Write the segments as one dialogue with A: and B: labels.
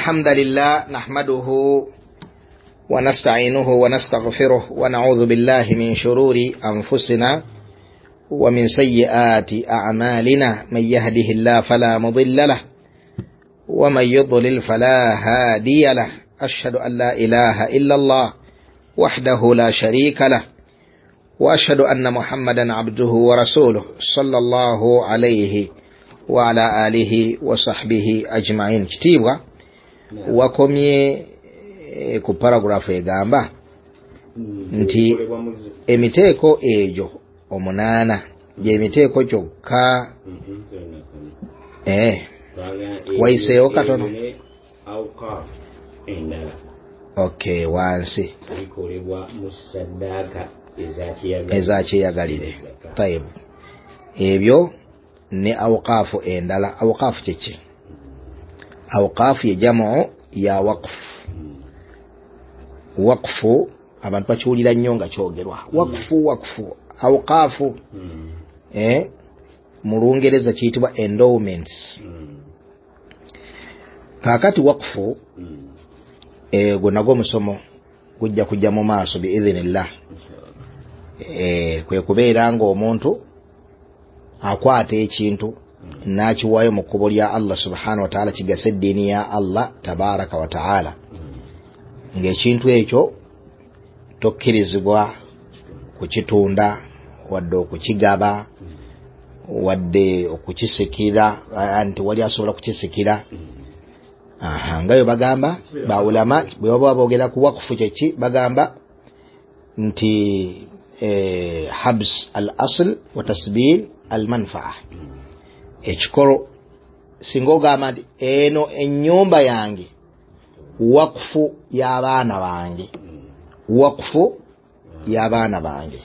A: الحمد لله نحمده ونستعينه ونستغفره ونعوذ بالله من شرور أنفسنا ومن سيئات أعمالنا من يهده الله فلا مضل له ومن يضلل فلا هادي له أشهد أن لا إله إلا الله وحده لا شريك له وأشهد أن محمدا عبده ورسوله صلى الله عليه وعلى آله وصحبه أجمعين. كتيبwa wakomye ku paragraph egamba nti emiteeko egyo omunana je emiteeko kyokka waiseewo katono. Okay, wansi ezakyeyagalire taibu ebyo ne awqafu endala. Awqafu kyeki? Awqafu ye jamu ya waqf. Waqfu abantu bakiwulira nnyo nga kyogerwa waqfu. Awqafu mu Lungereza kiyitibwa endowments. Kakati waqfu gwe nagwo musomo gujja kujja mu maaso biidhinillah. Kwe kubeera nga omuntu akwata ekintu nakiwayo mu kkubo lya Allah subhanahu wa ta'ala kigasa eddiini ya Allah tabaraka wa ta'ala, ng'ekintu ekyo tokkirizibwa kukitunda wadde okukigaba wadde okukisikira, anti wali asobola kukisikira. Ngayo bagamba baulama bwe baba boogera ku waqfu kyeki bagamba nti habs al asl wa tasbil al manfa'a. Ekikolo singa ogamba nti eno ennyumba yange waqfu y'abaana bange, waqfu y'abaana bange,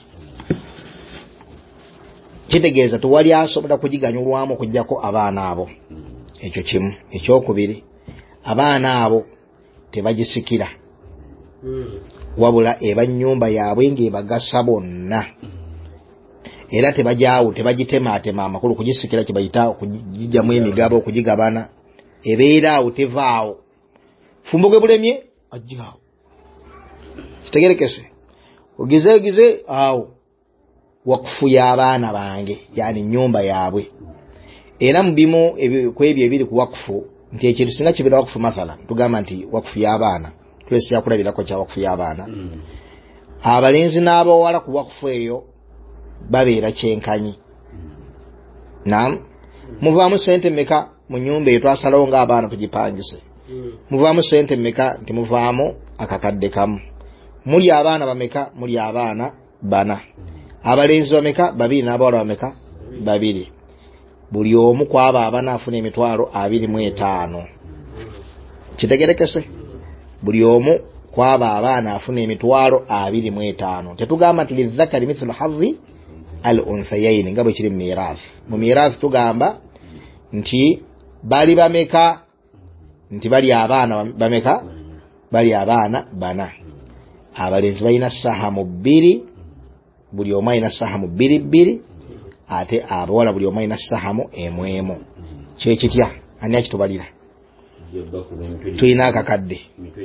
A: kitegeeza tewali asobola kugiganyulwamu okuggyako abaana abo. Ekyo kimu. Ekyokubiri, abaana abo tebagisikira wabula eba nnyumba yaabwe ng'ebagasa bonna, era tebajaawo tebagitemaatema amakulu kugisikira kibayita okugijjamu emigabo okugigabana. Ebeera awo tevaawo, fumbo gwe bulemye ajjaawo, kitegerekese ogize awo. Waqfu y'abaana bange, yani nnyumba yaabwe. Era mu bimu kwebyo ebiri ku waqfu nti ekintu singa kibeera waqfu, mathala tugamba nti waqfu y'abaana, tulesi yakulabirako kya waqfu y'abaana. Abalenzi n'abawala ku waqfu eyo babeera kyenkanyi. Naam, muvaamu sente mmeka mu nyumba eyo twasalawo ng'abaana tugipangise? Muvaamu sente mmeka? Nti muvaamu akakadde kamu. Muli abaana bameka? Muli abaana bana. Abalenzi bameka? Babiri. N'abawala bameka? Babiri. Buli omu kwaba abana afuna emitwalo 25. Kitegerekese? Buli omu kwaba abaana afuna emitwalo 25. Tetugamba nti lidhakari mithlu hadhi al unthayayn nga bwe kiri mu mirathi. Mu mirathi tugamba nti bali bameka? Nti bali abaana bameka? Bali abaana bana. Abalenzi balina sahamu 2, buli omu alina sahamu 2, ate abawala buli omu alina sahamu 1. Kyekitya? Ani akitubalira? Tulina akakadde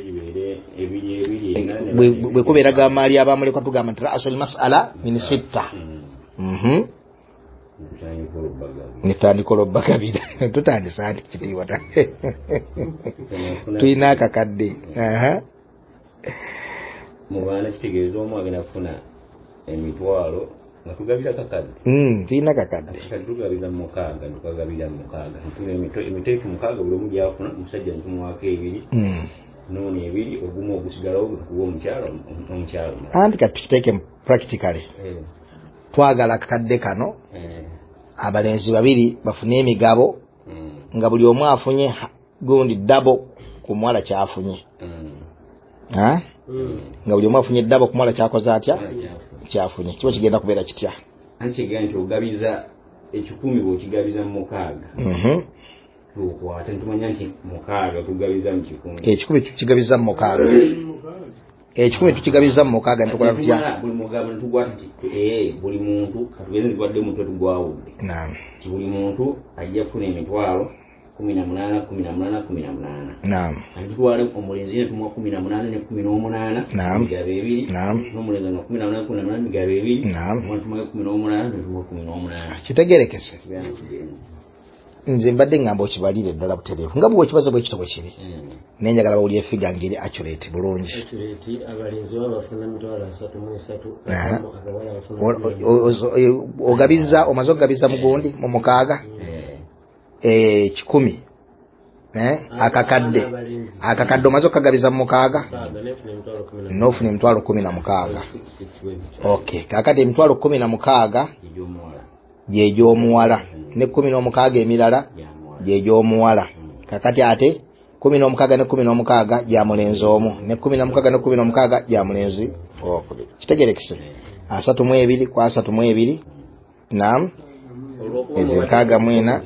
A: bwe kubeera gamaali abamulekwa tugamba nti ra'sul mas'ala min 6. Nitandika olobagabira tutandisa nti kitiibwa ta. Tulina akakadde.
B: Mu baana kitegeeza omu agenda kufuna emitwalo nga tugabira kakadde.
A: Tulina kakadde.
B: Tugabiza mu 6, tukagabira mu 6. Tuna emiteeko 6 buli omu gyafuna, omusajja ntumuwaako 2. Nono 2, ogumu ogusigalawo gutukuwa omukyalo.
A: Anti kati tukiteeke practically. Twagala kakadde kano abalenzi 2 bafune emigabo nga buli omu afunye gundi double ku muwala kyafunye. Nga buli omu afunye double ku muwala kyakoze atya kyafunye. Kiba kigenda kubeera kitya?
B: Anti ganti ogabiza 10 bw'okigabiza mu 6. Tukwate ntumanya nti mu 6 tugabiza mu 10.
A: 10 tukigabiza mu 6. 10 tukigabiza mu 6 ntukola tutya?
B: Buli mugabo ntugwata nti buli muntu katugende twadde mutwe tugwawudde.
A: Naam.
B: Buli muntu ajja kufuna emitwalo 18.
A: Naam.
B: Ntwala omulenzi ne tumuwa 18 ne 18 migabo ebiri. N'omulenzi nga 18 18 migabo ebiri. Tumuwa 18 ne tumuwa 18.
A: Kitegerekese. Nze mbadde ngamba okibalire ddala butereevu nga bwe kibaza bwe kitoko kiri. Nenjagala bawulire figure ngeri accurate bulungi.
C: Accurate abalenzi babafuna mitwalo 33.
A: Ogabiza omaze okugabiza mugundi mu mukaaga. 10. Akakadde omaze okukagabiza mu mukaaga. N'ofuna emitwalo 16. Okay, kakati emitwalo 16 gye gy'omuwala ne 16 emirala gye gy'omuwala. Kakati ate 16 ne 16 gya mulenzi omu ne 16 ne 16 gya mulenzi okubiri. Kitegerekese. 32 kwa 32. Naam. Ezi nkaaga mwena.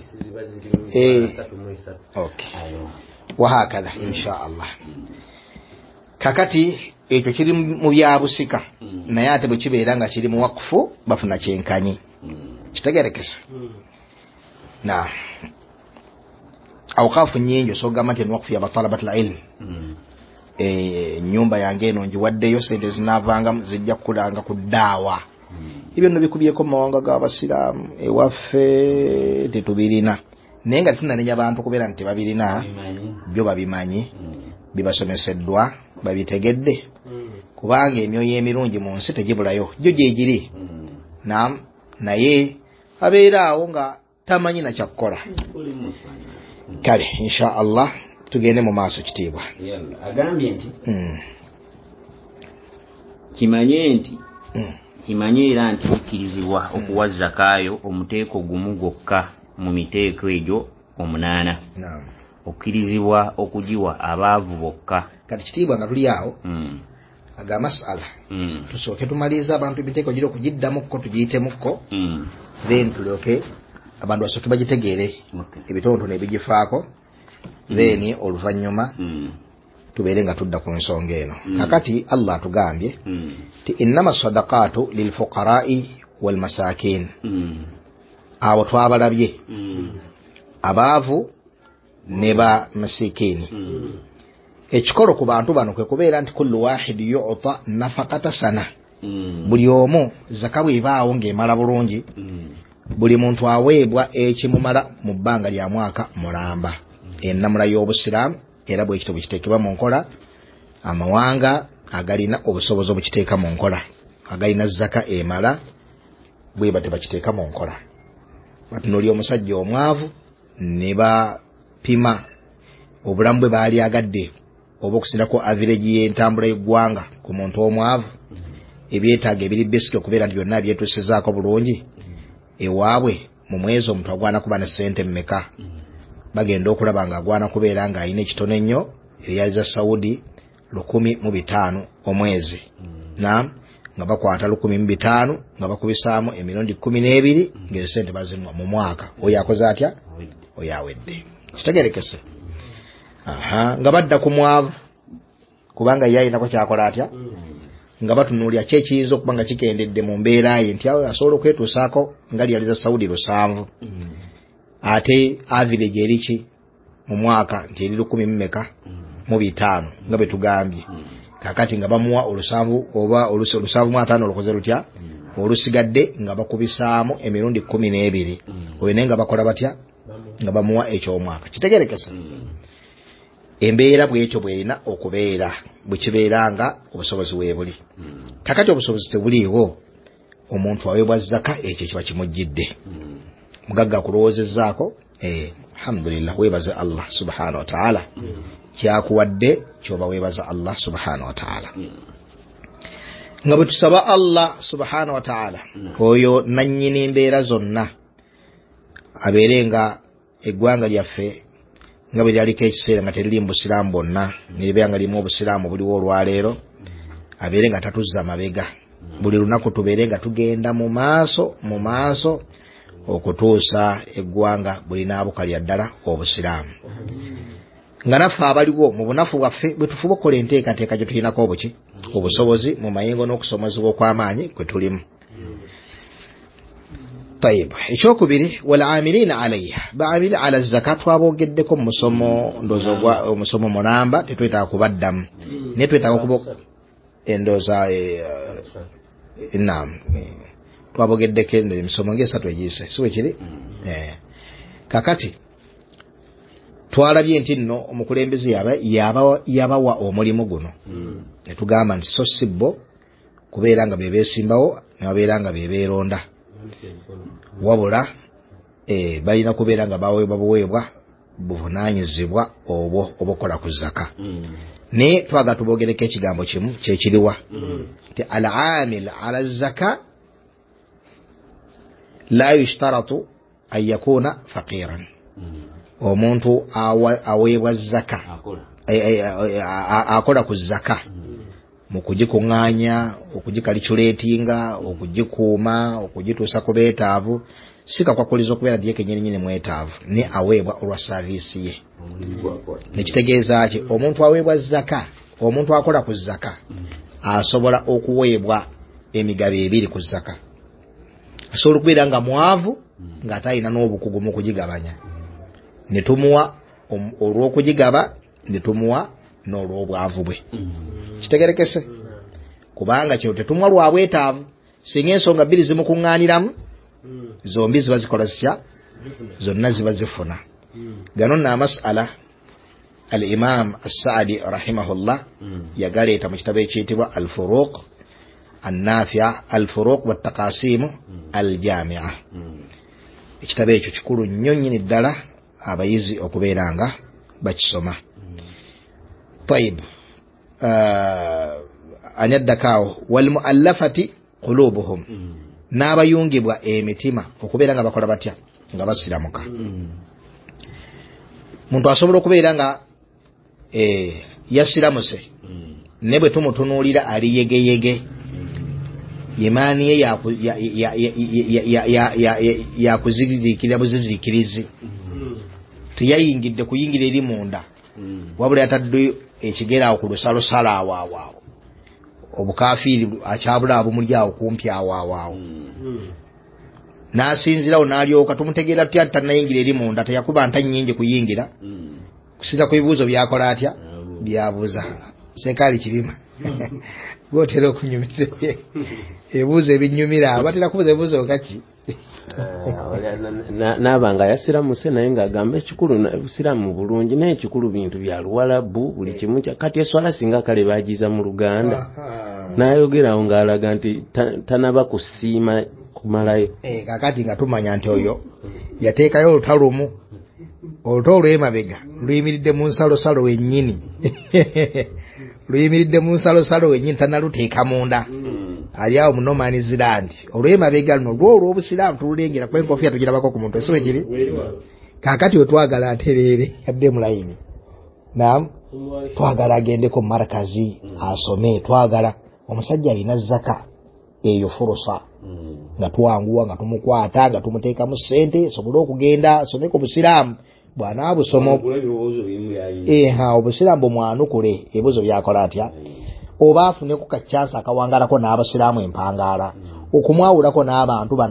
A: Okay. Wahakadha insha Allah. Kakati ekyo kiri mu byabusika naye ate bwe kibeera nga kiri mu wakfu bafuna kyenkanyi. Kitegerekese. Na awqafu nyingi sogamba nti wakfu ya batalabatul ilm. Nyumba yange eno njiwaddeyo sente zinavanga zijja kulanga ku daawa. Ibyo no bikubyeko mu mawanga g'abasiraamu ewaffe tetubirina. Naye nga tunanenya abantu kubeera nti babirina byo babimanyi bibasomeseddwa babitegedde kubanga emyoyo emirungi mu nsi tegibulayo gyo gye giri. Naam, naye abeera awo nga tamanyi na kyakkola. Kale insha Allah tugende mu maaso kitiibwa.
B: Agambye nti kimanye era nti kikkirizibwa okuwa zakaayo omuteeko gumu gwokka mu miteeko egyo 8. Okkirizibwa okugiwa abaavu bokka.
A: Kati kitiibwa nga tuli awo aga masala tusooke tumaliza abantu emiteeko giri okugiddamuko tugiyitemuko then tulyoke abantu basooke bagitegeere ebitonotono ebigifaako then oluvannyuma tubeere nga tudda ku nsonga eno. Kakati Allah atugambye ti innama sadaqatu lilfuqara'i walmasakin. Abo twabalabye abaavu ne ba masikini. Ekikolo ku bantu bano kwe kubeera nti kullu wahid yu'ta nafaqata sana. Buli omu zaka bw'ebaawo ng'emala bulungi buli muntu aweebwa ekimumala mu bbanga lya mwaka mulamba. Ennamula y'obusiraamu era bwe kitabo kiteekebwa mu nkola amawanga agalina obusobozi obukiteeka mu nkola agalina zaka emala bwe bate bakiteeka mu nkola. Batunuulya omusajja omwavu ne bapima obulamu bwe baali agadde oba okusirako average y'entambula y'eggwanga ku muntu omwavu ebyetaaga ebiri basic okubeera nti byonna byetuusizaako bulungi ewaabwe mu mwezi omuntu agwana kuba ne ssente mmeka. Bagenda okulaba nga agwana kubeera nga alina ekitono ennyo eryali za Saudi 1,500 omwezi. Naam, nga bakwata 1,500 nga bakubisaamu emirundi 12 ng'ezo ssente bazinwa mu mwaka. Oyo akoze atya? Oyo awedde. Kitegerekese. Nga badda ku mwavu kubanga ye ayinako kyakola atya nga batunuulya ki ekiyinza okuba nga kikendedde mu mbeera ye nti asobola okwetuusaako nga lyali za Saudi 700 ate average eriki mu mwaka nti eri 1,500 nga bwe tugambye. Kakati nga bamuwa 7 oba 7,500 olukoze lutya olusigadde nga bakubisaamu emirundi 12 oyo naye nga bakola batya nga bamuwa eky'omwaka. Kitegerekese. Embeera bw'ekyo bw'erina okubeera bwe kibeera nga obusobozi weebuli. Kakati obusobozi tebuliiwo omuntu aweebwa zaka ekyo kiba kimujjidde. Mugagga kulowoozezzaako alhamdulillah weebaze Allah subhanahu wa ta'ala kyakuwadde kyoba weebaza Allah subhanahu wa ta'ala. Nga bwe tusaba Allah subhanahu wa ta'ala oyo nannyini embeera zonna abeere nga eggwanga lyaffe nga bwe lyaliko ekiseera nga teriri mu busiraamu bwonna neribeera nga limu obusiraamu buliwo olwaleero abeere nga tatuzza mabega. Buli lunaku tubeere nga tugenda mu maaso okutuusa eggwanga buli naabukalya ddala obusiraamu. Nga naffe abaliwo mu bunafu bwaffe bwe tufuba okukola enteekateeka gye tulinako obuki obusobozi mu mayingo n'okusomezebwa okw'amaanyi kwe tulimu. طيب ekyokubiri wal'amilina alayha ba'amili ala zakat twabogeddeko musomo ndozo gwa musomo mulamba tetwetaka kubaddamu ne twetaka kubo endoza naam twabogeddeko emisomo ng'esatu egiyise siwe kiri kakati twalabye nti nno omukulembeze yabawa omulimu guno ne tugamba nti so sibbo kubeera nga bebeesimbawo nababeera nga bebeeronda wabula balina kubeera nga baweebwa buvunaanyizibwa obwo obukola ku zaka naye twaga tubogereko ekigambo kimu kyekiriwa nti al-aamil ala zaka la yushtaratu an yakuna faqiran omuntu aweebwa zaka akola ku zaka mu kugikuŋŋaanya okugikaliculetinga okugikuuma okugituusa ku beetaavu si kakwakuliza okubeera nti yekennyini mwetaavu ne aweebwa olwa saaviisi ye nekitegeeza ki omuntu aweebwa zaka omuntu akola ku zaka asobola okuweebwa emigabo ebiri ku zaka asobola okubeera nga mwavu ng'atayina n'obukugu mu kugigabanya ne tumuwa olw'okugigaba ne tumuwa n'olw'obwavu bwe kitegerekese kubanga kino tetumuwa lwa bwetaavu singa ensonga bbiri zimukuŋŋaaniramu zombi ziba zikola zitya zonna ziba zifuna gano nno amasala al imam as-Saadi rahimahullah yagaleeta mu kitabo ekiyitibwa al-Furuq an-Nafi'a al-Furuq wa at-Taqasim al-Jami'a ekitabo ekyo kikulu nnyo nnyini ddala abayizi okubeera nga bakisoma طيب anyaddakaawo wal muallafati qulubuhum n'abayungibwa emitima okubeera nga bakola batya nga basiramuka muntu asobola okubeera nga yasiramuse ne bwe tumutunuulira ali yegeyege imaani ye yakuzizikira buzizikirizi tiyayingidde kuyingira eri munda wabula yatadde ekigera ku lusalosala awo obukafiiri akyabula abumuli awo kumpi awo n'asinzirawo n'alyoka tumutegeera tutya tannayingira eri munda teyakuba nta nnyingi kuyingira kusinza ku bibuuzo byakola atya byabuuza sekaali kirima gwotera okunyumiza ebibuuzo ebinyumira abatera kubuuza ebibuuzo kaki
C: nabanga yasiramuse naye ng'agamba ekikulu busiramu bulungi naye ekikulu bintu bya luwalabu buli kimu kati eswala singa kale bagiza mu Luganda n'ayogerawo ng'alaga nti tanaba kusiima kumalayo
A: kakati nga tumanya nti oyo yateekayo olutalumu oluto olw'emabega luyimiridde mu nsalosalo wennyini luyimiridde mu nsalosalo wennyini tanaluteeka munda ali awo mu no man's land olw'emabega luno lwo olw'obusiraamu tululengera kuba enkofiira tugirabako ku muntu esiwe kiri kaakati we twagala atereere yadde mu layini naam twagala agendeko mu marakazi asome twagala omusajja alina zaka eyo furusa nga tuwanguwa nga tumukwata nga tumuteekamu ssente sobole okugenda asomeko busiraamu bwana busoma obusiraamu bumwanukule ebibuzo byakola atya oba afuneku kacyansa akawangalako n'abasiraamu empangaala okumwawulako n'abantu bano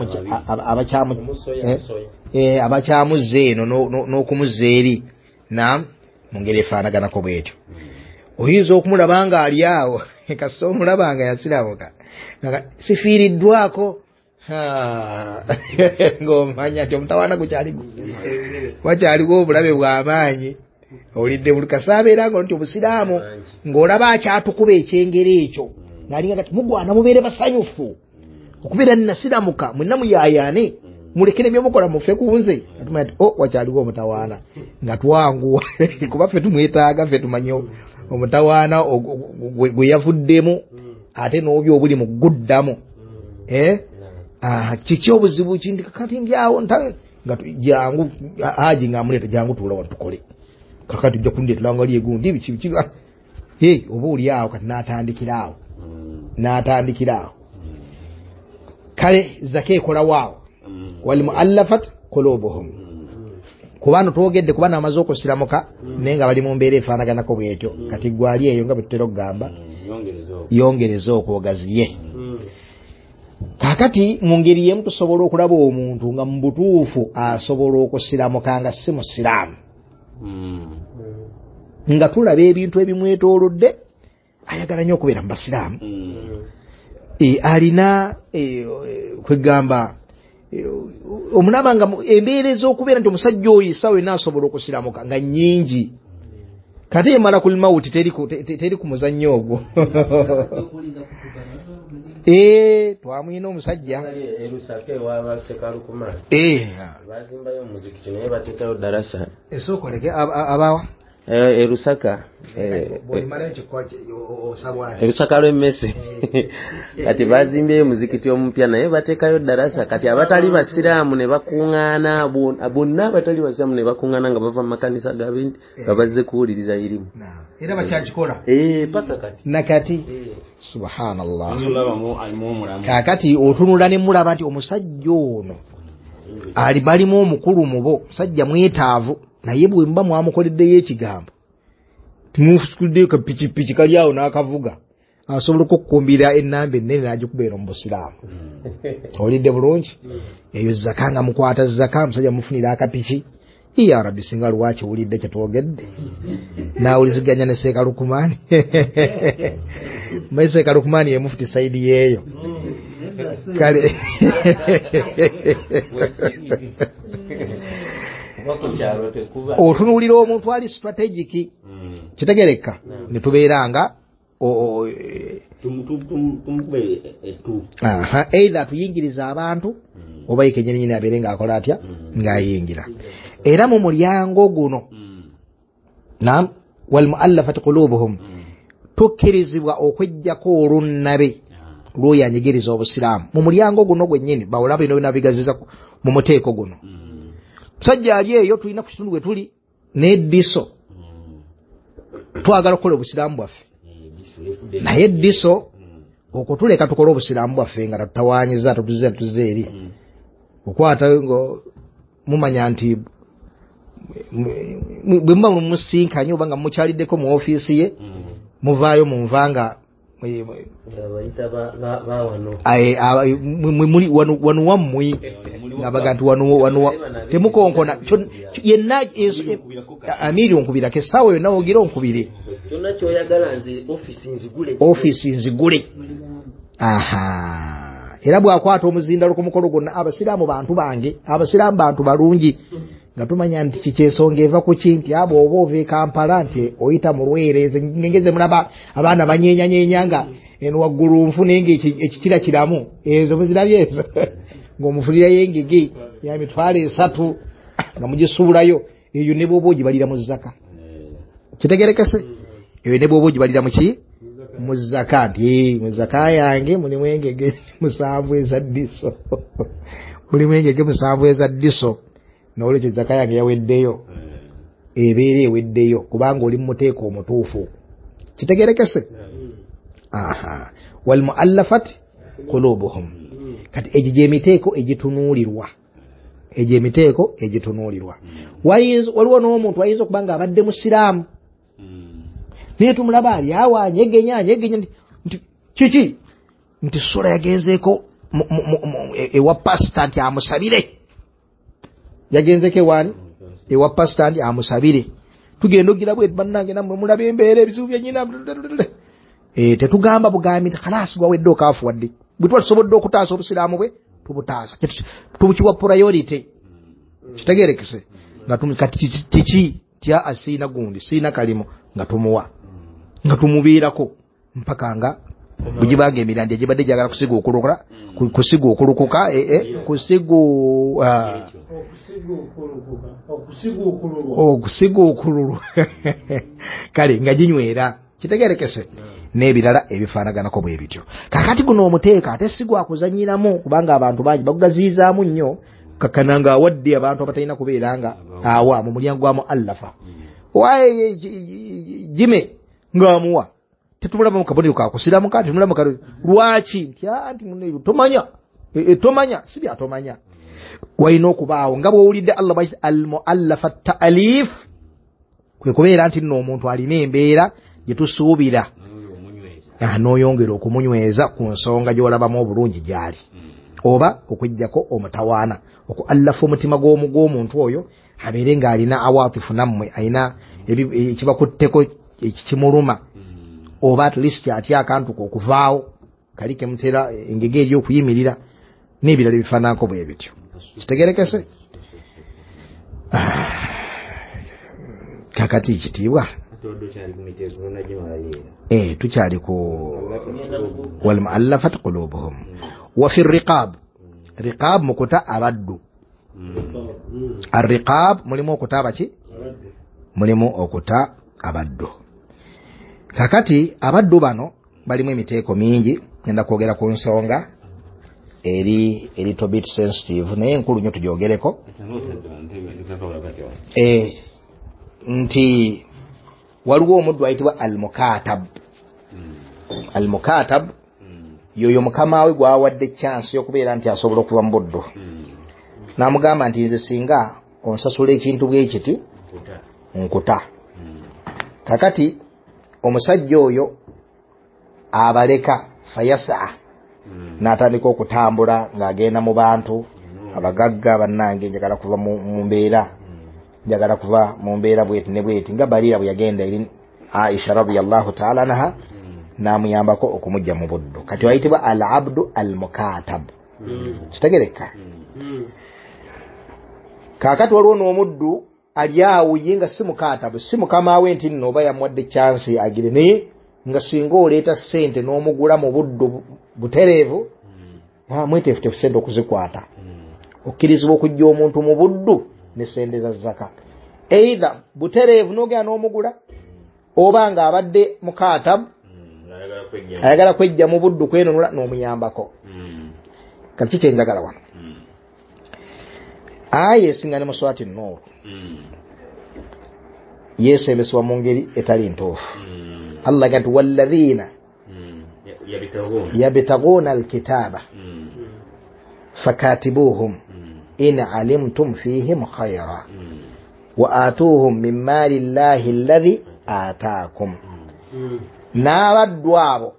A: abakyamuzza eno n'okumuzza eri naam mu ngeri efaanaganako bwetyo oyinza okumulaba nga ali awo kasita omulaba nga yasiramuka sifiiriddwako ng'omanya nti omutawaana gukyaligo wakyaliwo obulabe bw'amaanyi olidde buli kasaabeera nga nti obusiraamu ng'olaba akyatukuba ekyengero ekyo ng'alinga gati mugwana mubeere basanyufu okubeera nnasiramuka mwenna muyaayaane mulekere byemukola mufe ku nze atumanya nti wakyaliwo omutawaana nga twanguwa kuba ffe tumwetaaga ffe tumanye omutawaana gwe yavuddemu ate n'obi obuli mu guddamu kiki obuzibu kindi kakati ndyawo nga jangu haji ng'amuleeta jangu tuula wano tukole kakati ojja kundeetera nga ali egundi biki oba oli awo kati n'atandikira awo kale zaka ekola waawo wal muallafat qulubuhum kubano twogedde kubana amaze okusiramuka naye nga bali mu mbeera efaanaganako bwetyo kati gwali eyo nga bwe tutera okugamba yongereza okwogaziye kakati mu ngeri yemu tusobola okulaba omuntu nga mu butuufu asobola okusiramuka nga si musiraamu nga tulaba ebintu ebimwetoolodde ayagala nnyo okubeera mu basiraamu alina kwegamba omunaba nga embeera ez'okubeera nti omusajja oyo essaawa yonna asobola okusiramuka nga nnyingi kati emala kul mawuti teri ku muzannyo ogwo twamwina omusajja
C: Lusake waba Sekalukumani bazimbayo omuzikiti naye bateekayo darasa
A: esookoleke abawa
C: Lusaka Lusaka lw'emmese kati bazimbyeyo omuzikiti omupya naye bateekayo darasa kati abatali basiraamu ne bakuŋŋaana bonna abatali basiraamu ne bakuŋŋaana nga bava mu makanisa gabindi nga bazze kuwuliriza irimu
A: era bakyakikola
C: paka kati
A: nakati subhanallah kakati otunula ne mulaba nti omusajja ono balimu omukulu mubo musajja mwetaavu naye bwe mba mwamukoleddeyo ekigambo timufukuddeyo kapikipiki kali awo n'akavuga asobola okukumbira ennamba ennene n'agikubeera mu busiraamu olidde bulungi eyo zaka nga mukwata zaka musajja mufunira akapiki ya rabbi singa lwaki wulidde kyetwogedde nawuliziganya ne Sekalukumani maze Sekalukumani yemufuti saidi yeeyo kale otunuulira omuntu ali strategic kitegereka ne tubeera nga either tuyingiriza abantu oba yekenyenyini abeere ng'akola atya ng'ayingira era mu mulyango guno nam wal muallafati qulubuhum tukkirizibwa okwejjako olunnabe lw'oyanyigiriza obusiraamu mu mulyango guno gwennyini bawulaba bino binabigaziza mu muteeko guno musajja ali eyo tulina ku kitundu we tuli n'eddiso twagala okukola obusiraamu bwaffe naye eddiso okutuleka tukole obusiraamu bwaffe nga tutawaanyiza tutuze eri okwata ngo mumanya nti bwe muba mumusinkanye oba nga mukyaliddeko mu ofiisi ye muvaayo munvanga wano wammwe ngabaga nti wano temukonkona yenna amiri onkubirako essaawa yonna wogira onkubire ofiisi nzigule era bw'akwata omuzindalo ku mukolo gwonna abasiraamu bantu bange abasiraamu bantu balungi nga tumanya nti kikyensonga eva ku ki nti abo oba ova e Kampala nti oyita mu Lwereeze ngeze mulaba abaana banyenyanyenya nga eno waggulu nfune ng'ekikira kiramu ezo muzirabye ezo ng'omufulirayo engege ya mitwalo 3 nga mugisuulayo eyo ne bw'oba ogibalira mu zaka kitegerekese eyo ne bw'oba ogibalira mu ki mu zaka nti mu zaka yange mulimu engege 7 eza ddiso mulimu engege 7 eza ddiso n'olwekyo zaka yange yaweddeyo ebeera eweddeyo kubanga oli mu muteeko omutuufu kitegerekese wal muallafati qulubuhum kati egyo gy'emiteeko egitunuulirwa waliwo n'omuntu ayinza okuba nga abadde musiraamu naye tumulaba ali awo anyegenya nti kiki nti sula yagenzeeko ewa pasita nti amusabire yagenzeko ewani ewa pasita nti amusabire tugenda ogira bwe bannange nammwe mulaba embeera ebizibu byennyina tetugamba bugambi nti kalaasi gwawedde okaafuwadde bwe tuba tusobodde okutaasa obusiraamu bwe tubutaasa tubukiwa priority kitegerekese nga kati kiki tya asiina gundi siina kalimo nga tumuwa nga tumubeerako mpaka nga bugibanga emirandi egibadde gyagala kusiga okulukuka okusiga okululu kale nga ginywera kitegerekese n'ebirala ebifaanaganako bwe bityo kakati guno omuteeka ate si gwakuzanyiramu kubanga abantu bangi bagugaziizaamu nnyo kakana nga awadde abantu abatalina kubeera nga awa mu mulyango gwa muallafa waye jime ng'amuwa tetumulaba mu kabonero kakusiramu kati tumulaba mu lwaki nti tomanya si byatomanya walina okubaawo nga bw'owulidde Allah bayita al-muallafa ta'alif kwe kubeera nti nno omuntu alina embeera gye tusuubira n'oyongera okumunyweza ku nsonga gy'olabamu obulungi gy'ali, oba okujjako omutawaana okuallafa omutima gw'omuntu oyo abeere ng'alina awaatifu nammwe, alina ekibakutteko ekikimuluma, oba at least atya akantu okuvaawo kali kemutera engege eri okuyimirira n'ebirala ebifaananako bwe bityo. Kitegerekese? Kakati kitiibwa tukyali ku walmuallafat qulubuhum wa fi riqab. Riqab mukuta abaddu. Arriqab mulimu okuta abaki? Mulimu okuta abaddu. Kakati abaddu bano balimu emiteeko mingi, ngenda kwogera ku nsonga eri little bit sensitive naye nkulu nnyo tugyogereko. Nti waliwo omuddu ayitibwa al-mukatab. Al-mukatab yoyo mukama we gwawadde chance y'okubeera nti asobola okuva mu buddu, n'amugamba nti nze singa onsasula ekintu bwe kiti nkuta. Kakati omusajja oyo abaleka fayasa n'atandika okutambula ng'agenda mu bantu abagagga bannange, njagala kuva mu mbeera, njagala kuva mu mbeera bweti ne bweti, nga Barira bwe yagenda eri Aisha radiyallahu ta'ala anha n'amuyambako okumujja mu buddu. Kati wayitibwa al-abdu al-mukatab. Kitegereka? Kakati waliwo n'omuddu ali awo ye nga si mukatabu, si mukama we nti nno oba yamuwadde chance agire, naye nga singa oleeta ssente n'omugula mu buddu butereevu, mweteefuteefu ssente okuzikwata, okkirizibwa okujja omuntu mu buddu ne ssente za zaka. Either butereevu n'ogenda n'omugula, oba nga abadde mukatabu ayagala kwejja mu buddu kwenunula n'omuyambako. Kati kiki enjagala wano? Aya esinga ne mu Surati An-Nur yeesembesebwa mu ngeri etali ntuufu. Allah gati walladhina yabtaguna alkitaba fakatibuhum in alimtum fihim khayra wa atuhum min mali llahi alladhi ataakum. N'abaddu abo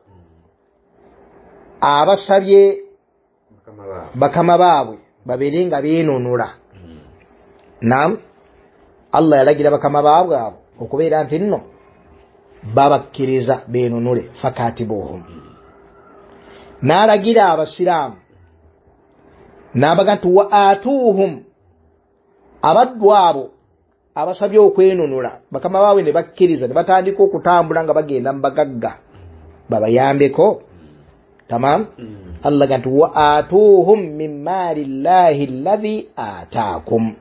A: abasabye bakama baabwe babeere nga beenunula. Naam, Allah yalagira bakama baabwe abo okubeera nti nno babakkiriza beenunule, fakatibuhum. N'alagira abasiraamu n'abaga nti wa atuuhum, abaddu abo abasabye okwenunula bakama baabwe ne bakkiriza ne batandika okutambula nga bagenda mu bagagga babayambeko. Tamam? Allah gati wa atuuhum min mali llahi alladhi ataakum.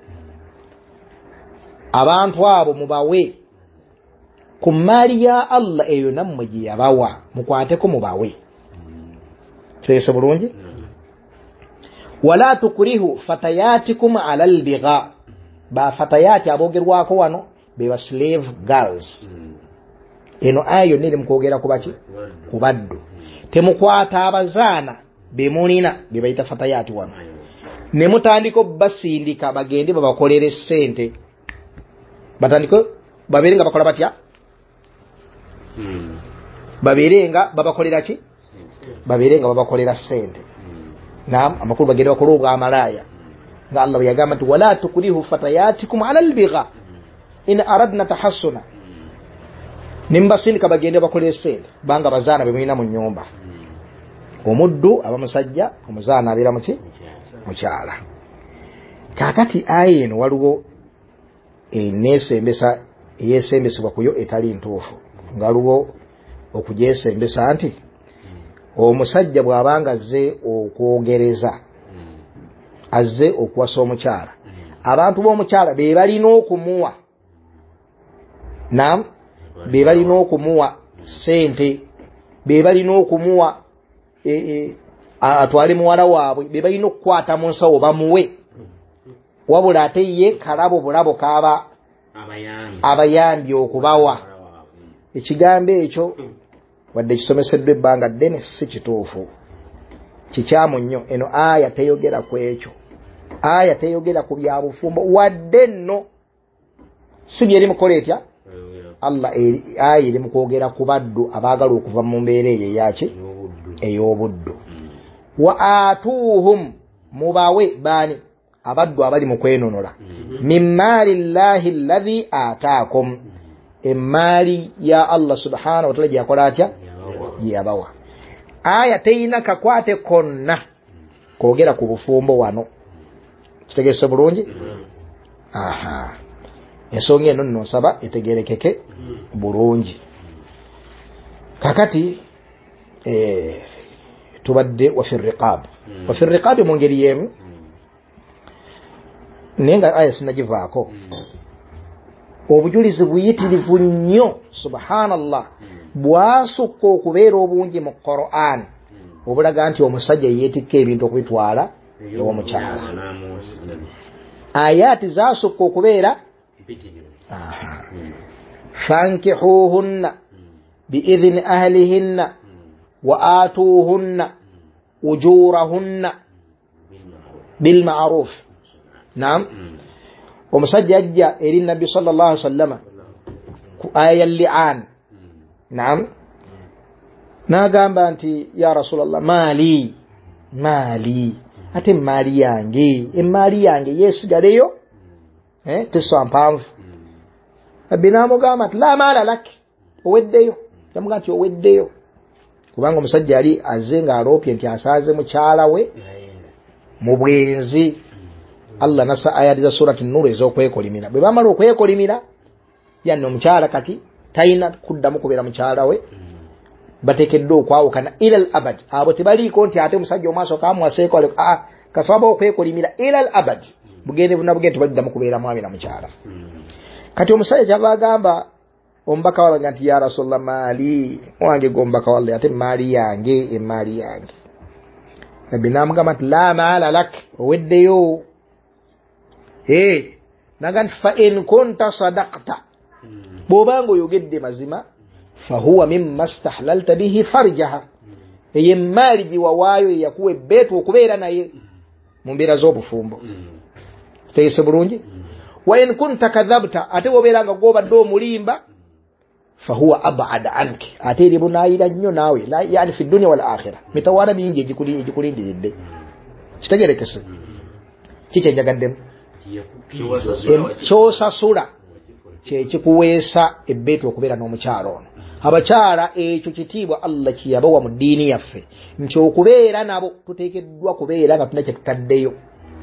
A: Abantu abo mubawe ku mali ya Allah eyo nammwe gye yabawa, mukwateko mubawe. Kitegeese bulungi? Wala tukrihu fatayatikum ala albigha. Ba fatayati abogerwako wano be ba slave girls. Eno ayo nili mukogera kubaki? Kubaddu. Temukwata abazaana be munina be bayita fatayati wano. Ne mutandiko basindika bagende babakolere ssente. Batandiko babeere nga bakola batya? Babeere nga babakolera ki? Babeere nga babakolera ssente. Naam, amakulu bagende bakola obwa amalaya. Nga Allah yagamba nti wala tukrihu fatayatikum ala albigha in aradna tahassuna. Nimbasindika bagende bakolere ssente banga bazaana be mulina mu nnyumba. Omuddu aba musajja, omuzaana abeera muki? Mukyala. Kakati aya eno waliwo eneesembesa eyeesembesebwa kuyo etali ntuufu. Nga waliwo okugyesembesa nti omusajja bw'abanga azze okwogereza, azze okuwasa omukyala, abantu b'omukyala be balina okumuwa, naam, be balina okumuwa ssente, be balina okumuwa atwale muwala waabwe, be balina okukwata mu nsawo bamuwe. Wabula ate ye kalabo bulabo kaaba abayambi okubawa. Ekigambo ekyo wadde kisomeseddwa ebbanga ddene si kituufu, kikyamu nnyo. Eno aya teyogera ku ekyo, aya teyogera ku byabufumbo wadde nno si byeri mukola etya Allah ayiri mu kwogera ku baddu abaagala okuva mu mbeera eyo eyaki ey'obuddu. Wa atuuhum mubawe bani abaddu abali mu kwenonola min maali llahi alladhi ataakum emaali ya Allah subhanahu wa ta'ala gyakola atya gyabawa. Aya teyina kakwate konna kwogera ku bufumbo wano. Kitegeese bulungi? Aha. Ensonga eno nno nsaba etegerekeke bulungi. Kakati tubadde wa fi riqab. Wa fi riqab mu ngeri yemu nenga aya sinagivaako. Obujulizi buyitirivu nnyo subhanallah bwasukka okubeera obungi mu Qur'an obulaga nti omusajja yeetikka ebintu okubitwala ew'omukyala. Ayati zasukka okubeera fankihuhunna biidhni ahlihinna wa atuhunna ujurahunna bilma'ruf. Naam. Omusajja ajja eri Nabbi sallallahu alaihi wasallam ku aya li'an. Naam. Nagamba nti ya Rasulullah mali ate mali yange emali yange yesigaleyo teso mpanvu. Nabbi namugamba nti la mala lak oweddeyo. Namugamba nti oweddeyo kubanga omusajja ali azenga alopye nti asaze mukyala we mu bwenzi. Allah nasa ayati za surati Nur ez'okwekolimira. Bwe bamala okwekolimira yanno omukyala kati tayina kuddamu kubeera mukyala we bateekeddwa okwawukana ila al abad. Abo tebaliiko nti ate omusajja omwaso kamuwaseeko kasaba okwekolimira ila al abad bugende buna bugende tebaddamu kubeera mwami na mukyala. Kati omusajja kyava agamba omubaka wabanga nti ya Rasulullah mali wange gombaka wallahi ate mali yange emali yange. Nabbi namugamba nti la mala lak oweddeyo. Naga nti fa in kunta sadaqta bw'obanga oyogedde mazima fa huwa mimma stahlalta bihi farjaha eyo emmaali giwawaayo eyakuwa ebbeetu okubeera naye mu mbeera z'obufumbo. Tegese bulungi? Wa in kunta kadhabta ate bw'obeeranga gw'obadde omulimba fa huwa ab'ada anki ate eri bunaayira nnyo naawe yani fi dunya wal akhirah mitawaana mingi egikulindiridde. Kitegerekese kikyenjagaddemu kyosasula kyekikuweesa ebbeetu okubeera n'omukyalo ono. Abakyala ekyo kitiibwa Allah kiyabawa mu ddiini yaffe nti okubeera nabo tuteekeddwa kubeera nga tulina kye tutaddeyo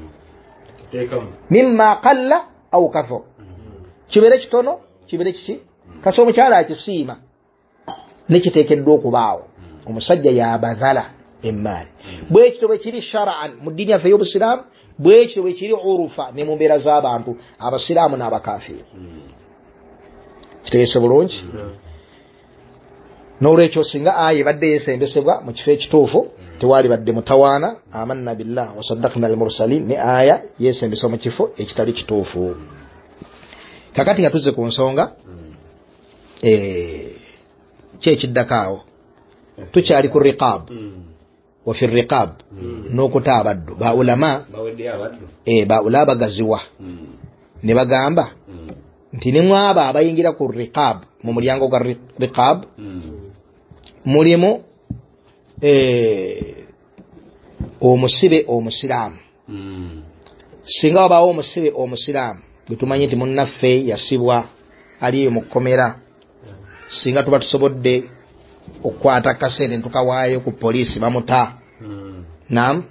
A: mimma qalla au kathur. Kibeere kitono kibeere kiki kasi omukyala akisiima nekiteekeddwa okubaawo. Omusajja yabazala emmaali bwekito bwe kiri shar'an mu ddiini yaffe y'obusiraamu bwekito bwe kiri urufa ne mu mbeera z'abantu abasiraamu n'abakafiiri. Kitegeese bulungi? N'olwekyo singa aya ebadde yeesembesebwa mu kifo ekituufu tewali badde mutawaana amanna billah wa saddaqna al mursalin ne aya yeesembesebwa mu kifo ekitali kituufu. Kakati nga tuzze ku nsonga kyekiddako awo tukyali ku riqab wa fi riqab n'okuta abaddu baulama baula bagaziwa ne bagamba nti ne mwaba abayingira ku riqab mu mulyango gwa riqab mulimu omusibe omusiraamu. Singa wabaawo omusibe omusiraamu bwetumanyi nti munnaffe yasibwa aliyo mu kkomera singa tuba tusobodde okukwata kasente tukawaayo ku poliisi bamuta. Naam.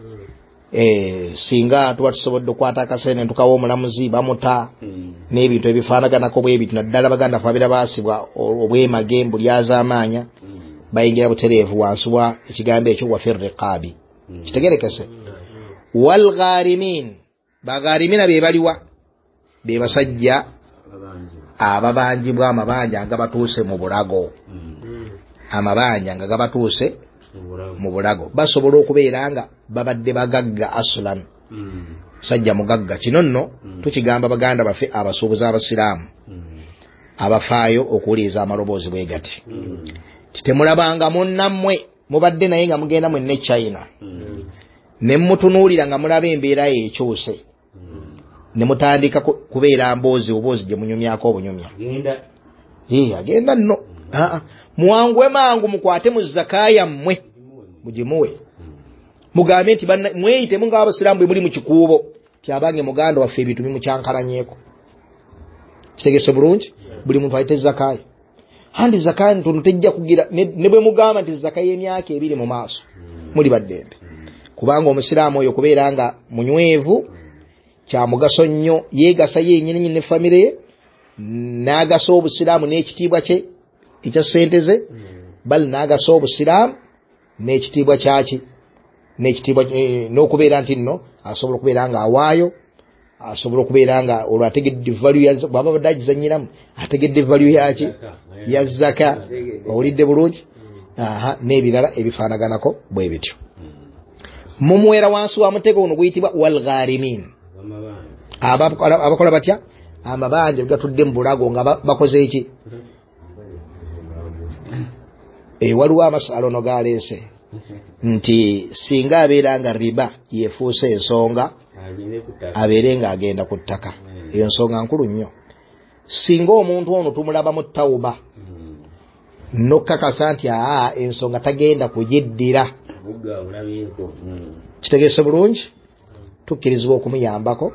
A: Singa tuba tusobodde okukwata kasente tukawa omulamuzi bamuta n'ebintu ebifaanaganako bwe bityo naddala baganda fabira baasibwa obwemage mbulyazaamaanya bayingira butereevu wansi wa ekigambo ekyo wa fi riqaabi. Kitegerekese? Wal gharimin bagharimina be baliwa be basajja ababanjibwa amabanja nga batuuse mu bulago. Amabanja nga gabatuuse mu bulago basobola okubeera nga babadde bagagga aslan. Sajja mugagga kino nno tukigamba baganda baffe abasuubuzi abasiraamu abafaayo okuwuliriza amaloboozi bwe gati. Temulabanga munnammwe mubadde naye nga mugenda mwenne China ne mutunuulira nga mulaba embeera ekyuse ne mutandika kubeera mboozi oboozi gye munyumyako obunyumya. agenda nno muwangwe mangu mukwate mu zakaya mmwe mugimuwe mugambe nti mweyitemu ng'abasiraamu bwe muli mu kikuubo tyabange muganda waffe ebintu bimucyankalanyeeko kitegese bulungi buli muntu ayite zakaya handi zakaya ntono tejja kugira ne bwe mugamba nti zakaya emyaka 2 mu maaso muli baddembe kubanga omusiraamu oyo kubeera nga munywevu kya mugaso nnyo yeegasa yennyini ne famire ye n'agasa obusiraamu n'ekitiibwa kye ekya ssente ze bali n'agasa obusiraamu n'ekitiibwa kyaki n'ekitiibwa n'okubeera nti nno asobola okubeera nga awaayo asobola okubeera nga olwo ategedde value bw'aba badde agizannyiramu ategedde value yaki ya zaka owulidde bulungi n'ebirala ebifaanaganako bwe bityo mumuwera wansi wa mutego ono guyitibwa walgharimin abakola batya amabanja gatudde mu bulago nga bakoze eki waliwo amasalo no galeese nti singa abeera nga riba yefuuse ensonga abeere nga agenda ku ttaka eyo nsonga nkulu nnyo singa omuntu ono tumulaba mu tawuba nokkakasa nti ensonga tagenda kugiddira kitegeese bulungi tukkirizibwa okumuyambako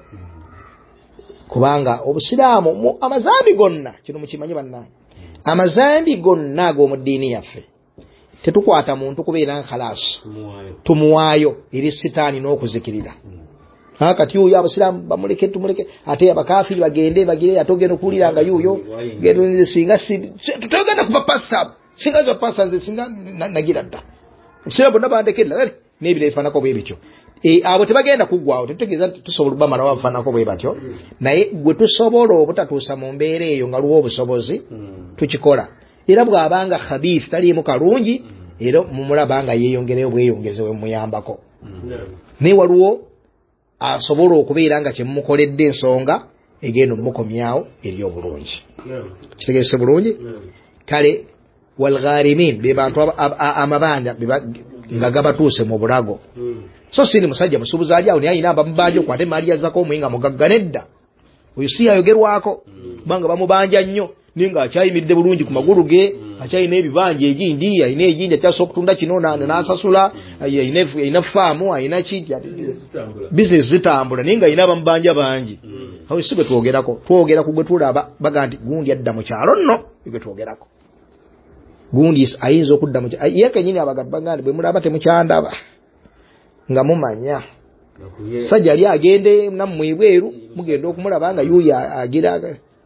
A: kubanga obusiraamu amazambi gonna kino mukimanyi bannange amazambi gonna ag'omu ddiini yaffe tetukwata muntu kubeera nkhalas tumuwaayo eri sitaani n'okuzikirira kati yuuyo abasiraamu bamuleke tumuleke ate abakafiri bagende bagire atogenda okuwulira nga yuuyo singa tutogenda kuba pasita singa zo pasita nze singa nagira dda obusiraamu bonna bandekerera n'ebiro ebifaanako bwe bityo abo tebagenda kuggwawo tetutegeeza nti tusobola okubamala bafaanako bwe batyo naye gwe tusobola obutatuusa mu mbeera eyo nga luwa obusobozi tukikola era bw'abanga khabiith taliimu kalungi era mumulaba nga yeeyongereyo bweyongeze we muyambako naye waliwo asobola okubeera nga kyemumukoledde ensonga egenda omumukomyawo eri obulungi kitegeese bulungi kale walgharimin be bantu amabanja nga gabatuuse mu bulago so sindi musajja musuubuzi ali awo naye ayina bamubanja okwate maali yazako omuyinga mugagga nedda oyo si ayogerwako kubanga bamubanja nnyo naye nga akyayimiridde bulungi ku magulu ge akyayina ebibanja egindi ayina egindi akyasobola okutunda kino n'asasula ayina faamu ayina kinti bizinesi zitambula naye nga ayina bamubanja bangi awo si gwe twogerako twogera ku gwe tulaba baga nti gundi adda mu kyalo nno gwe twogerako gundi ayinza okudda mu kyalo ye kenyini abagamba nti bwe mulaba temukyandaba nga mumanya sajja ali agende nammwe ebweru mugenda okumulaba nga yuuyo agira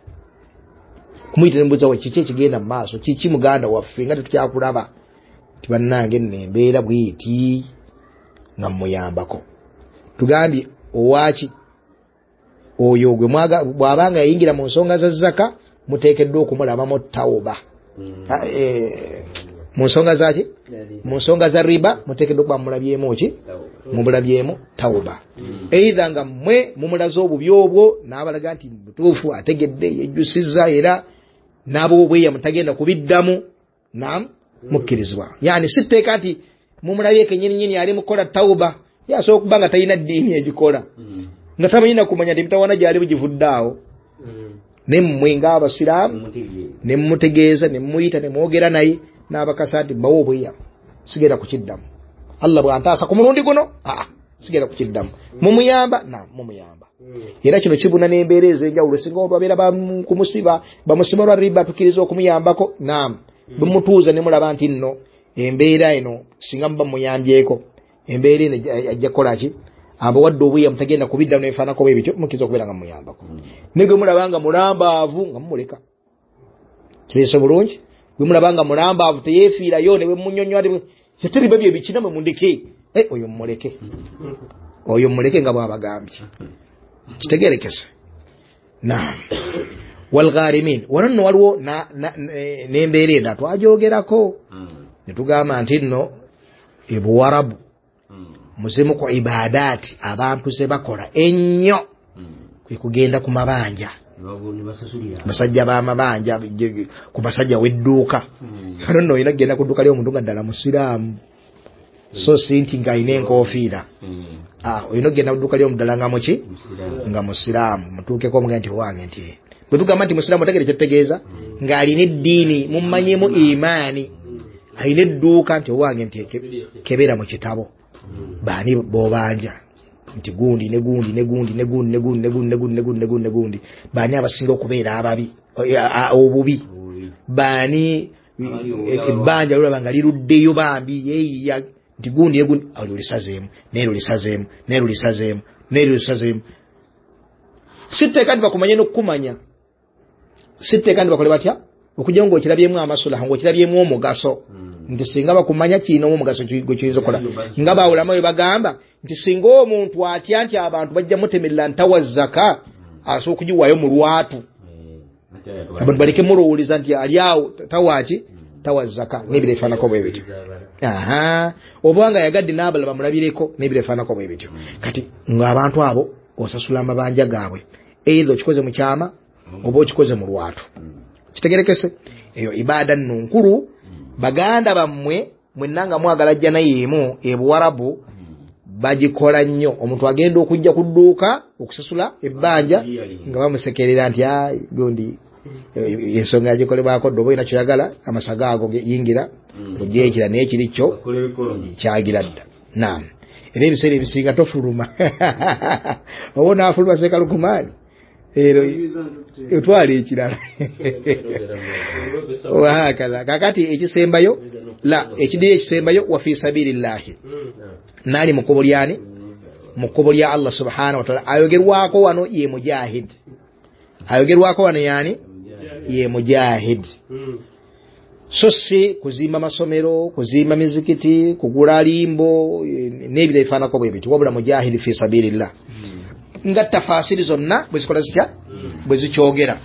A: kumuyita nembuuza we kiki ekigenda mu maaso kiki muganda waffe nga tetukyakulaba ti bannange nno embeera bwiti nga mmuyambako tugambye owaki oyo gwe bw'abanga yayingira mu nsonga za zaka muteekeddwa okumulabamu tawuba mu nsonga zaki mu nsonga za riba muteekeddwa okuba mulabyemu ki mumulabyemu tawuba eitha nga mmwe mumulaze obubi obwo n'abalaga nti butuufu ategedde yejjusizza era n'ab'obweya mutagenda kubiddamu nam mukkirizibwa yani sitteeka nti mumulabye kenyininyini ali mukola tawuba yasobola okuba nga talina ddiini egikola nga tamanyi na kumanya nti mitawana gyali bugivuddeawo ne mmwe ng'abasiraamu ne mumutegeeza ne mumuyita ne mwogera naye n'abakasa nti mbawo obweya sigenda kukiddamu Allah bw'antaasa ku mulundi guno sigenda kukiddamu mumuyamba mumuyamba era kino kibuna n'embeera ez'enjawulo singa omuntu abeera bamusiba lwa riba tukkiriza okumuyambako bumutuuza ne mulaba nti nno embeera eno singa muba muyambyeko embeera eno ajja kukola ki abawadde obweya mutagenda kubiddamu nebifaanako bwe bityo mukkiriza okubeera nga mumuyambako ne gwe mulaba nga mulambaavu nga mumuleka kireese bulungi gwe mulaba nga mulambaavu teyeefiirayo ne bwe munyonnyola tetiriba bye bikina mwe mundeke oyo mmuleke nga bw'abagambye kitegerekese walgharimin wano nno waliwo n'embeera enda twajogerako ne tugamba nti nno ebuwarabu muzimu ku ibadaati abantu ze bakola ennyo kwe kugenda ku mabanja basajja b'amabanja ku basajja w'edduuka kano nno olina kugenda ku dduuka ly'omuntu nga ddala musiraamu so si nti ng'alina enkoofiira olina okugenda ku dduuka ly'omuddala nga muki nga musiraamu mutuukeko omugaa nti owange nti bwe tugamba nti musiraamu otegere kyetutegeeza ng'alina eddiini mummanyemu imaani alina edduuka nti owange nti kebera mu kitabo baani b'obanja nti gundi ne gundi ne gundi ne gundi ne gundi ne gundi ne gundi ne gundi ne gundi ne gundi baani abasinga okubeera ababi obubi baani ebbanja lulaba nga liruddeyo bambi yeeyiya nti gundi ne gundi olwo lisazeemu neero lisazeemu neero lisazeemu neero lisazeemu sitteeka nti bakumanye n'okukumanya sitteeka nti bakole batya okujja ng'okirabyemu amasulaha ng'okirabyemu omugaso nti singa bakumanya kirina omugaso gwe kiyinza okukola nga baawulamu bwe bagamba nti singa omuntu atya nti abantu bajja mutemerera ntawa zaka asobola okugiwaayo mu lwatu abantu baleke mulowoleza nti ali awo tawaki tawa zaka n'ebiro ebifaanako bwe bityo obanga yagadde n'abalala bamulabireko n'ebiro ebifaanako bwe bityo kati ng'abantu abo osasula amabanja gaabwe eitha okikoze mu kyama oba okikoze mu lwatu kitegerekese eyo ibaada nno nkulu baganda bammwe mwenna mwagala jjana yeemu ebuwarabu bagikola nnyo omuntu agenda okujja ku dduuka okusasula ebbanja nga bamusekerera nti gundi ensonga yagikolebwako dde oba olina kyoyagala amasaga ago yingira ogyekira n'ekiri kyo kyagira dda naam era ebiseera ebisinga tofuluma oba onaafuluma sekalukumaani ero otwala ekirala wahakaza kakati ekisembayo ekidiri ekisembayo wa fi sabilillahi nali mukubo lyani mukubo lya Allah subhanahu wa ta'ala ayogerwako wano ye mujahid ayogerwako wano yani ye mujahid so si kuzimba masomero kuzimba mizikiti kugula limbo n'ebiro ebifaanako bwe bityo wabula mujahid fi sabilillah nga tafasiri zonna bwezikola zitya bwezikyogera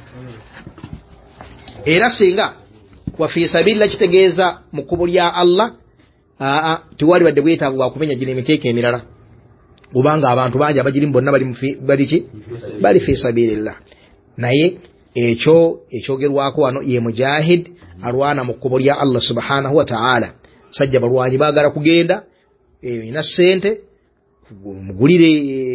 A: era singa wa fi sabilillah kitegeeza mu kkubo lya Allah tiwali badde bwetaavu bwa kumenya gino emiteeko emirala kubanga abantu bangi abagirimu bonna bali fi sabilillah naye ekyo ekyogerwako wano ye mujahid alwana mu kkubo lya Allah subhanahu wa ta'ala sajja balwanyi baagala kugenda ina ssente mugulire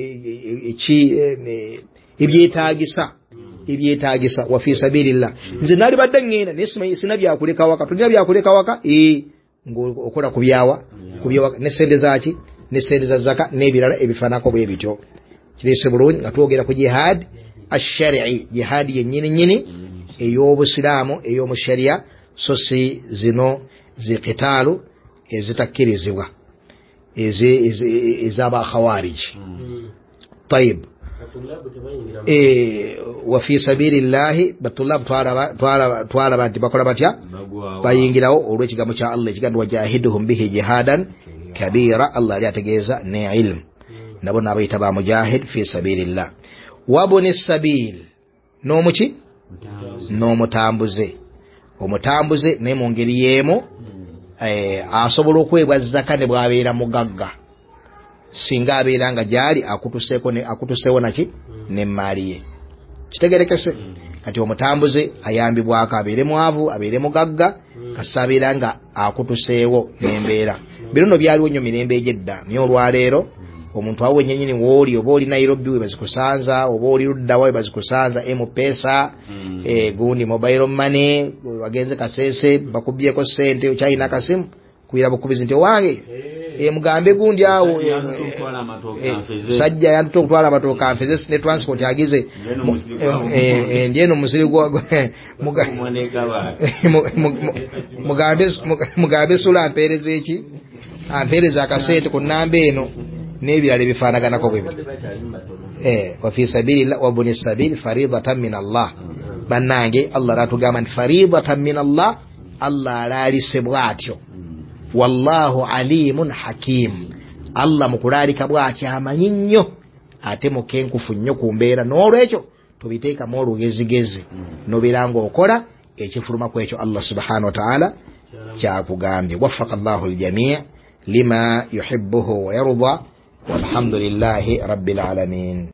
A: ebyetaagisa wa fi sabilillah nze nali badde ngenda naye sina byakuleka waka tulina byakuleka waka ng'okola kubyawa ne sente zaki ne sente za zaka n'ebirala ebifaanako bwe bityo kireese bulungi nga twogera ku jihad ash-shar'i jihad yennyini nyini ey'obusiraamu ey'omu sharia so si zino zikitaalu ezitakkirizibwa ezaba khawarij طيب وفي سبيل الله batulab twala bantu bakola batya bayingirawo olw'ekigambo kya Allah ekigambo wajahiduhum bihi jihadan kabira Allah yategeeza ne ilm nabo nabayita ba mujahid fi sabilillah wabuni sabil n'omuki n'omutambuze omutambuze ne mu ngeri y'emu asobola okwebwa zaka ne bw'abeera mugagga singa abeera nga gyali akutuseewo naki n'emmaali ye kitegerekese kati omutambuze ayambibwako abeere mwavu abeere mugagga kasa abeera nga akutuseewo n'embeera biruno byaliwo nnyo mirembe egyedda naye olwaleero omuntu awo wenyenyini wooli oba oli Nairobi we bazikusanza oba oli luddawa we bazikusanza M-Pesa gundi mobile money wagenze kasese bakubyeko sente okyalina akasimu kuira bukubizi nti owange mugambe gundi awo sajja yantuta okutwala amatooka anfeze ne transport agize ndieno musiri mugambe sula ampeereza eki ampeereza akasente ku nnamba eno n'ebirala ebifaanaganako bwe bityo wa fi sabilillah wa buni sabil faridatan min Allah bannange Allah ratugamba nti faridatan min Allah Allah alaalise bw'atyo wallahu alimun hakim Allah mukulaalika bw'atyo amanyi nnyo ate mukenkufu nnyo ku mbeera n'olwekyo tubiteekamu olugezigezi nobeera ng'okola ekifuluma ku ekyo Allah subhanahu wa ta'ala kyakugambye waffaka Allahu aljamii lima yuhibbuhu wa yarda والحمد لله رب العالمين.